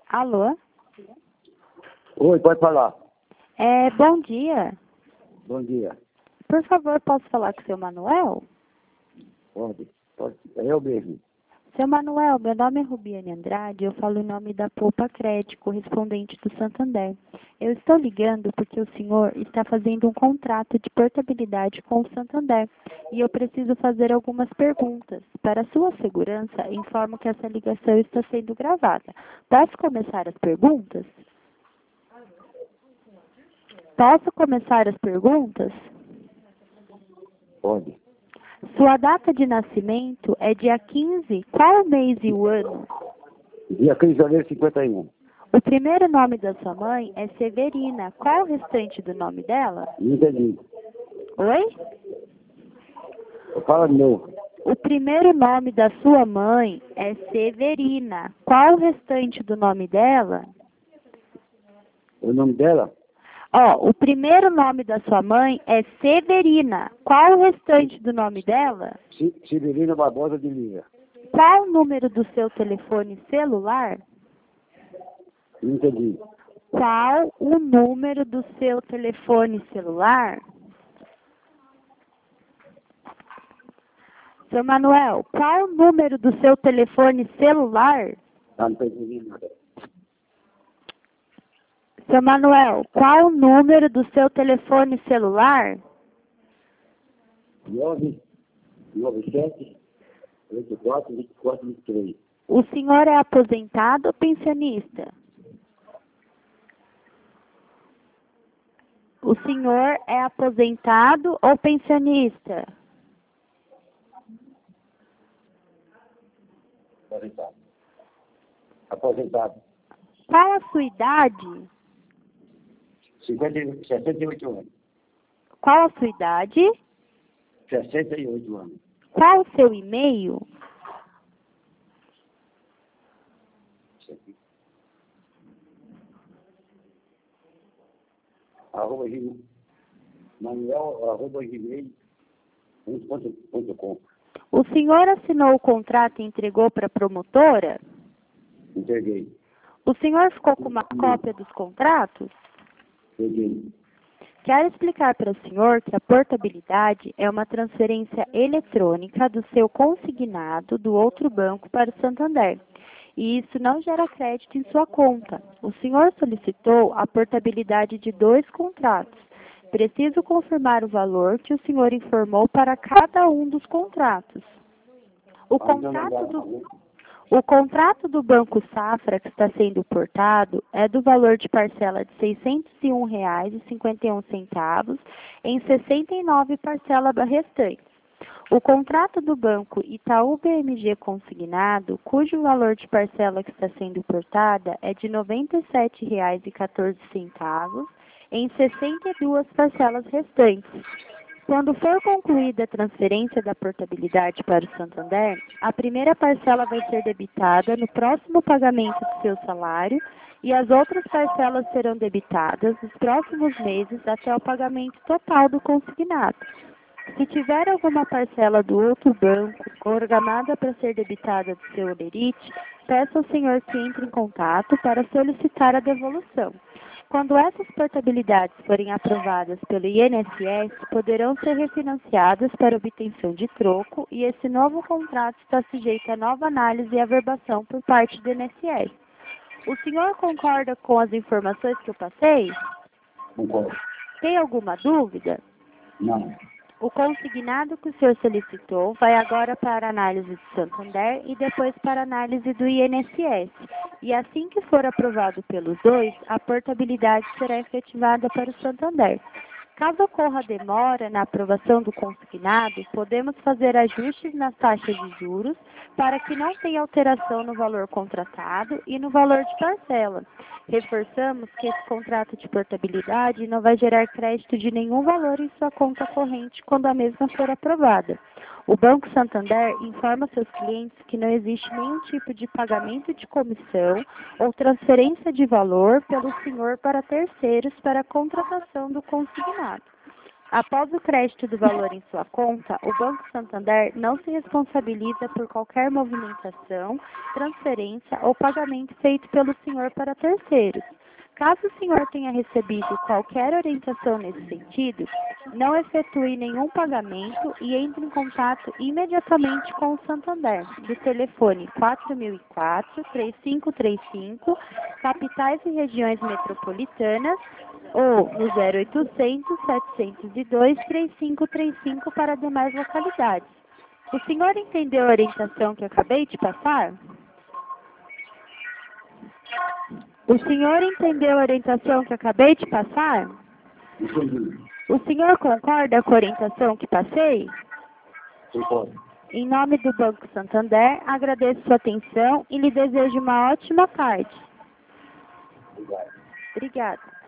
Alô? Oi, pode falar. Bom dia. Bom dia. Por favor, posso falar com o seu Manuel? Pode. É eu mesmo. Seu Manuel, meu nome é Rubiane Andrade, eu falo em nome da Poupa Crédito, correspondente do Santander. Eu estou ligando porque o senhor está fazendo um contrato de portabilidade com o Santander e eu preciso fazer algumas perguntas. Para sua segurança, informo que essa ligação está sendo gravada. Posso começar as perguntas? Posso começar as perguntas? Pode. Sua data de nascimento é dia 15, qual o mês e o ano? Dia 15 de janeiro de 51. O primeiro nome da sua mãe é Severina, qual o restante do nome dela? Não entendi. Oi? Fala de novo. O primeiro nome da sua mãe é Severina, qual o restante do nome dela? O nome dela? O primeiro nome da sua mãe é Severina, qual o restante do nome dela? Severina Barbosa de Lira. Qual o número do seu telefone celular? Não entendi. Qual o número do seu telefone celular? Seu Manuel, qual o número do seu telefone celular? Não entendi nada. Seu Manuel, qual o número do seu telefone celular? 997-84-24-23. O senhor é aposentado ou pensionista? O senhor é aposentado ou pensionista? Aposentado. Aposentado. Qual a sua idade? 68 anos. Qual a sua idade? 68 anos. Qual o seu e-mail? Isso aqui. Arroba gmail. Manuel, arroba gmail.com. O senhor assinou o contrato e entregou para a promotora? Entreguei. O senhor ficou com uma cópia dos contratos? Peguei. Quero explicar para o senhor que a portabilidade é uma transferência eletrônica do seu consignado do outro banco para o Santander. E isso não gera crédito em sua conta. O senhor solicitou a portabilidade de 2 contratos. Preciso confirmar o valor que o senhor informou para cada um dos contratos. O contrato do Banco Safra que está sendo portado é do valor de parcela de R$ 601,51 em 69 parcelas restantes. O contrato do Banco Itaú BMG Consignado, cujo valor de parcela que está sendo portada é de R$ 97,14 em 62 parcelas restantes. Quando for concluída a transferência da portabilidade para o Santander, a primeira parcela vai ser debitada no próximo pagamento do seu salário e as outras parcelas serão debitadas nos próximos meses até o pagamento total do consignado. Se tiver alguma parcela do outro banco programada para ser debitada do seu holerite, peça ao senhor que entre em contato para solicitar a devolução. Quando essas portabilidades forem aprovadas pelo INSS, poderão ser refinanciadas para obtenção de troco e esse novo contrato está sujeito a nova análise e averbação por parte do INSS. O senhor concorda com as informações que eu passei? Concordo. Tem alguma dúvida? Não. O consignado que o senhor solicitou vai agora para a análise do Santander e depois para a análise do INSS. E assim que for aprovado pelos dois, a portabilidade será efetivada para o Santander. Caso ocorra demora na aprovação do consignado, podemos fazer ajustes nas taxas de juros para que não tenha alteração no valor contratado e no valor de parcela. Reforçamos que esse contrato de portabilidade não vai gerar crédito de nenhum valor em sua conta corrente quando a mesma for aprovada. O Banco Santander informa seus clientes que não existe nenhum tipo de pagamento de comissão ou transferência de valor pelo senhor para terceiros para a contratação do consignado. Após o crédito do valor em sua conta, o Banco Santander não se responsabiliza por qualquer movimentação, transferência ou pagamento feito pelo senhor para terceiros. Caso o senhor tenha recebido qualquer orientação nesse sentido, não efetue nenhum pagamento e entre em contato imediatamente com o Santander, do telefone 4004-3535, capitais e regiões metropolitanas, ou no 0800-702-3535 para demais localidades. O senhor entendeu a orientação que eu acabei de passar? O senhor entendeu a orientação que acabei de passar? Entendi. O senhor concorda com a orientação que passei? Concordo. Em nome do Banco Santander, agradeço sua atenção e lhe desejo uma ótima tarde. Obrigado. Obrigada.